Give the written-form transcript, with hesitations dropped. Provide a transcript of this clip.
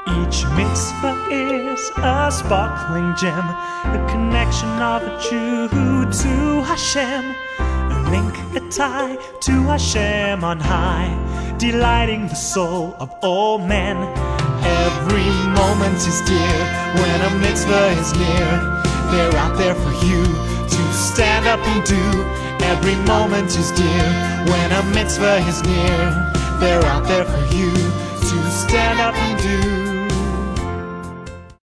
Each mitzvah is a sparkling gem, a connection of a Jew to Hashem, a link, a tie to Hashem on high, delighting the soul of all men. Every moment is dear when a mitzvah is near. They're out there for you to stand up and do. Every moment is dear when a mitzvah is near. They're out there for you to stand up and do.